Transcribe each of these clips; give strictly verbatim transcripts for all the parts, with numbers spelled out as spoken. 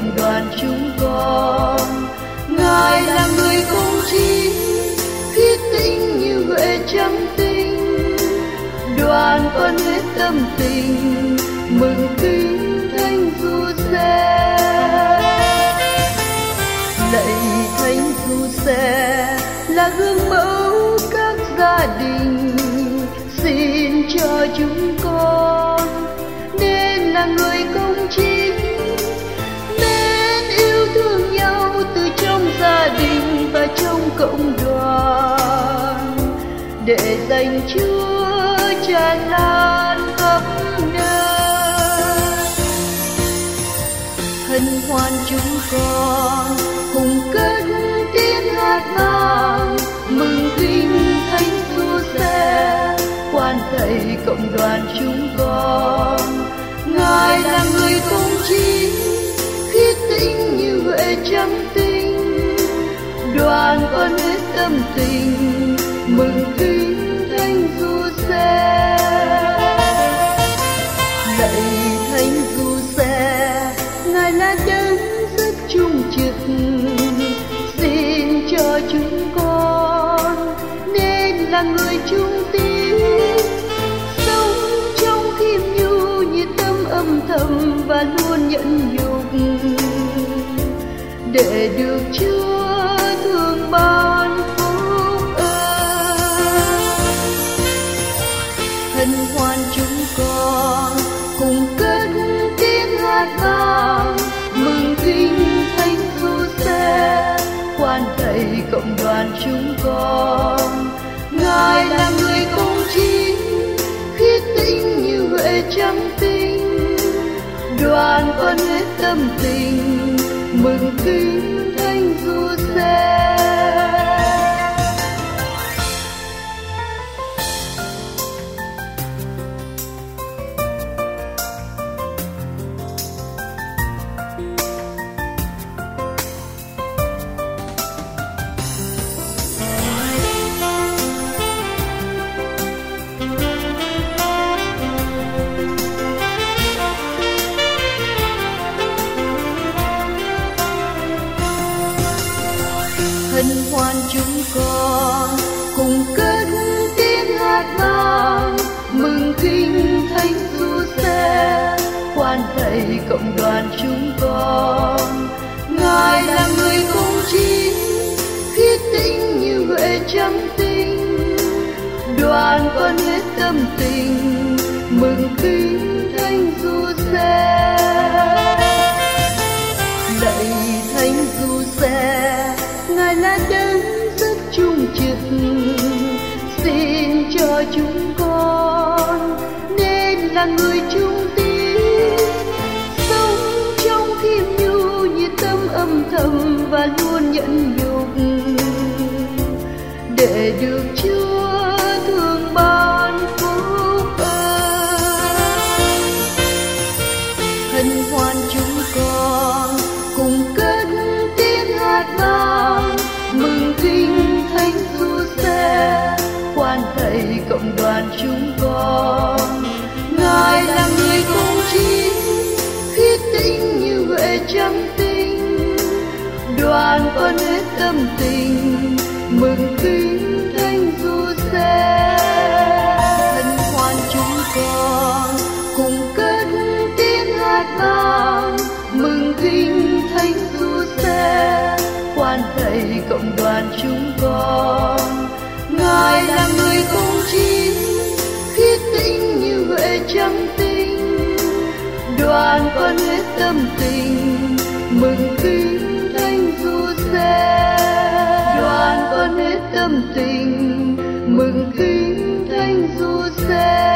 cộng đoàn chúng con. Ngài là người công chính, khiết tĩnh như huệ trắng tinh. Đoàn con hết tâm tình mừng kính Thánh Giuse. Lạy Thánh Giuse là gương mẫu các gia đình, xin cho chúng con nên là người công chính, nên yêu thương nhau từ trong gia đình và trong cộng đoàn, để dành Chúa tràn lan khắp nơi. Hân hoan chúng con cùng cất tiếng hát vang mừng kính Thánh Giuse, quan thầy cộng đoàn chúng con. Ngài là người công chính, khiết tĩnh như huệ trắng tinh. Đoàn con hết tâm tình mừng kính Thánh Giuse. Lạy Thánh Giuse, Ngài là đấng rất trung trực, xin cho chúng con nên là người trung tín, sống trong khiêm nhu nhiệt tâm âm thầm và luôn nhẫn nhục, để được Chúa thương ban phúc ơn. Hân hoan chúng con cùng cất tiếng hát vang mừng kính Thánh Giuse, quan thầy cộng đoàn chúng con. Ngài là người công chính, khiết tĩnh như huệ trắng tinh. Đoàn con hết tâm tình mừng kính Thánh Giuse. Hân hoan chúng con cùng cất tiếng hát vang mừng kính Thánh Giuse, quan thầy cộng đoàn chúng con. Ngài là người công chính, khiết tĩnh như huệ trắng tinh. Đoàn con hết tâm tình mừng kính Thánh Giuse. Lạy Thánh Giuse, Ngài là đấng rất trung trực, xin cho chúng con nên là người trung tín, sống trong khiêm nhu nhiệt tâm âm thầm và luôn nhẫn nhục, để được Chúa thương ban phúc ơn. Hân hoan chúng con cùng cất tiếng hát vang mừng kính Thánh Giuse, quan thầy cộng đoàn chúng con. Ngài là người công chính, khiết tĩnh như huệ trắng tinh. Đoàn con hết tâm tình mừng kính Thánh Giuse. Hân hoan chúng con cùng cất tiếng hát vang mừng kính Thánh Giuse, quan thầy cộng đoàn chúng con. Ngài là người công chính, khiết tĩnh như huệ trắng tinh. Đoàn con hết tâm tình mừng kính Thánh Giuse. Đoàn con hết tâm tình mừng kính Thánh Giuse.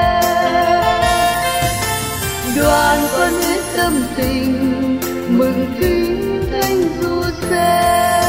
Đoàn con hết tâm tình mừng kính Thánh Giuse.